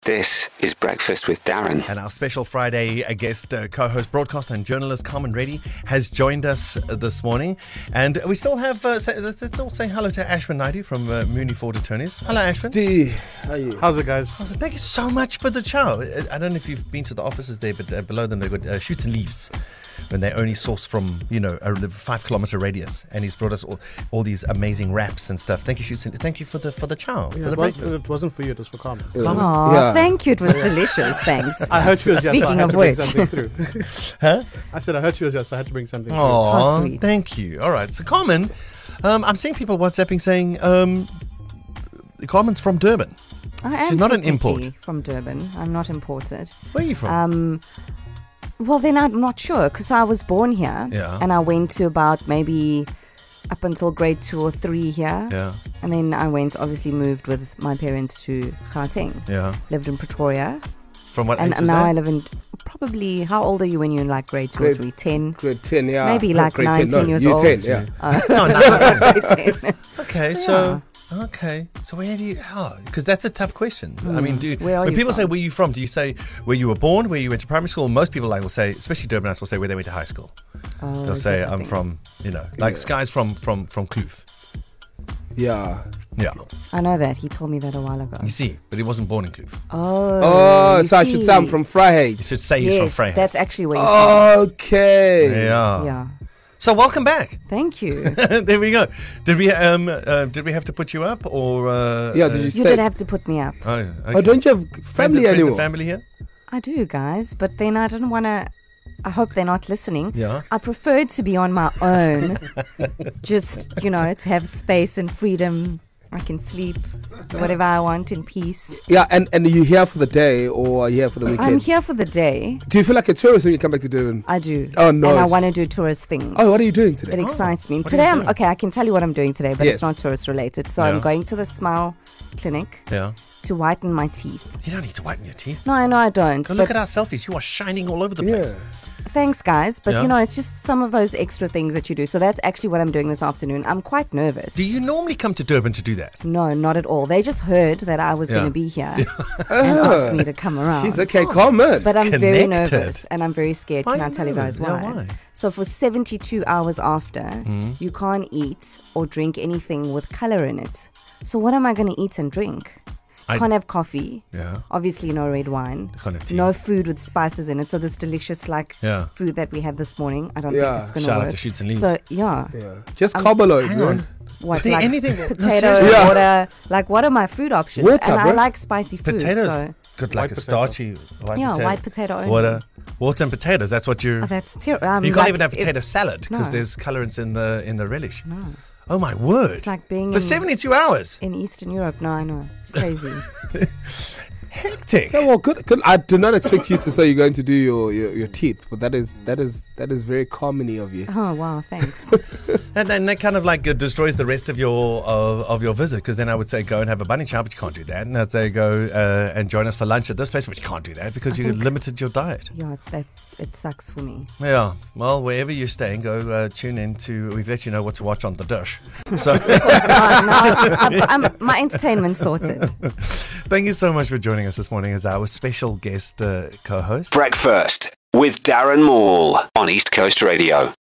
This is Breakfast with Darren. And our special Friday guest, co-host, broadcaster and journalist Carmen Reddy has joined us this morning. And we still have, let's still say hello to Ashwin Naidu from Mooney Ford Attorneys. Hello, Ashwin. How are you? How's it, guys? Thank you so much for the chow. I don't know if you've been to the offices there, but below them they've got shoots and leaves. When they only source from, a 5-kilometer radius, and he's brought us all these amazing wraps and stuff. Thank you, Shoots. Thank you for the chow, for the breakfast. It wasn't for you, it was for Carmen. Oh, thank you. It was delicious. Thanks. I heard she was just. Speaking So I had of to bring which. something through. Huh? I said I heard she was just. So I had to bring something through. Oh, sweet. thank you. All right. So, Carmen, I'm seeing people WhatsApping saying Carmen's from Durban. I am She's not an technically import. from Durban. I'm not imported. Where are you from? Well, then I'm not sure because I was born here. Yeah. And I went to about maybe up until grade 2 or 3 here. Yeah. And then I obviously moved with my parents to Gauteng. Yeah. Lived in Pretoria. From what age And was now that? I live in, probably, how old are you when you're in like grade 2 or 3? 10? Grade 10, yeah. Maybe No, like grade 19 10, no, years you're old. 10, yeah. Grade 10. Okay, So, so where do you? Because that's a tough question. I mean, Where are when you people say from? where you from, do you say where you were born, where you went to primary school? Most people will say, especially Durbanites, will say where they went to high school. Oh, They'll is say that the I'm thing? from, like Sky's from Kloof. Yeah. Yeah, I know that. He told me that a while ago. you see, but he wasn't born in Kloof. Oh, you so I should say I'm see. from You Vryheid. should say he's from Yes, Vryheid. that's actually where you're Okay. Yeah. from. Yeah. So welcome back. Thank you. There we go. Did we have to put you up or? Yeah, did you You say? did have to put me up. Oh, okay. Oh, don't you have friends family and anymore? family here? I do, guys, but then I didn't want to. I hope they're not listening. Yeah. I preferred to be on my own. Just, to have space and freedom. I can sleep whatever I want in peace. Yeah, and are you here for the day or are you here for the I'm weekend? here for the day. Do you feel like a tourist when you come back to Durban? I do. Oh, no. And I want to do tourist things. Oh, what are you doing It today? excites me. what are Today, you doing? I can tell you what I'm doing today, but Yes. it's not tourist related. So Yeah. I'm going to the Smile Clinic Yeah. to whiten my teeth. You don't need to whiten your teeth. No, I know I don't. Go but look at our selfies. You are shining all over the place. Yeah. thanks, guys. But, Yeah. it's just some of those extra things that you do. So that's actually what I'm doing this afternoon. I'm quite nervous. Do you normally come to Durban to do that? No, not at all. They just heard that I was Yeah. going to be here and asked me to come around. She's okay, Carmen. But I'm very Connected. nervous and I'm very scared. Why Can I tell you no? guys Yeah, why? why? So for 72 hours after, you can't eat or drink anything with color in it. So what am I going to eat and drink? Can't have coffee. Yeah. Obviously no red wine. Can't have tea. No food with spices in it. So this delicious Yeah. food that we had this morning. I don't Yeah. think it's going to Shout work. out to Shoots and Leaves. So yeah. Yeah. Just carbohydrate, Hang man. on. What, Is there like anything- no, potato, seriously. Yeah. water? Like what are my food options? Water, and I bro. like spicy food. Potatoes. So Got like White a potato. starchy white yeah, potato. white potato only. Water and potatoes. That's what you're. Oh, that's terrible. You can't even have potato salad because No. there's colorants in the relish. No. Oh my word! It's like being for in- 72 hours. In Eastern Europe, no, I know. Crazy. Hectic. Yeah, well, good. I do not expect you to say you're going to do your teeth, but that is very common of you. Oh, wow, thanks. And then that kind of like destroys the rest of your visit, because then I would say go and have a bunny chow, but you can't do that. And I'd say go and join us for lunch at this place, but you can't do that because you limited your diet. Yeah, it sucks for me. Yeah. Well, wherever you're staying, go tune in to. We've let you know what to watch on the dish. So My entertainment's sorted. thank you so much for joining us this morning as our special guest co-host. Breakfast with Darren Maul on East Coast Radio.